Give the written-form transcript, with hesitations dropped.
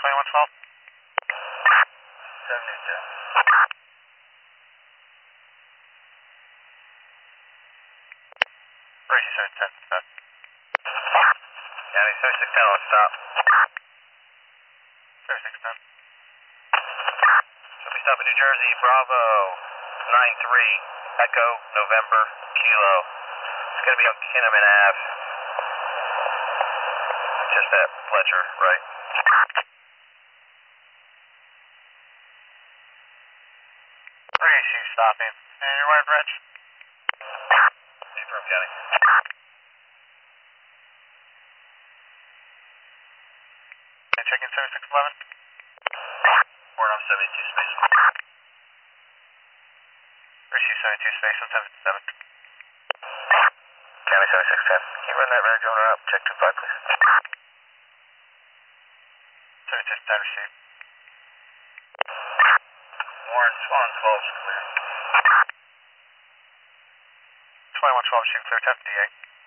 2112. 72. Racy 710. County 7610, let's stop. 7610. So we stop in New Jersey, Bravo 93, Echo, November, Kilo. It's going to be on Kinnaman Ave. Just at Fletcher, right? Racy stopping. And your wife, Reg? Affirm, County. And checking 7611. Board off 72 space. Racy 72 space 177. County 7610. Can you run that reg owner up? Check 25, please. 7610 received. Warren Swan 12 is clear. 2112 received clear 10 DA.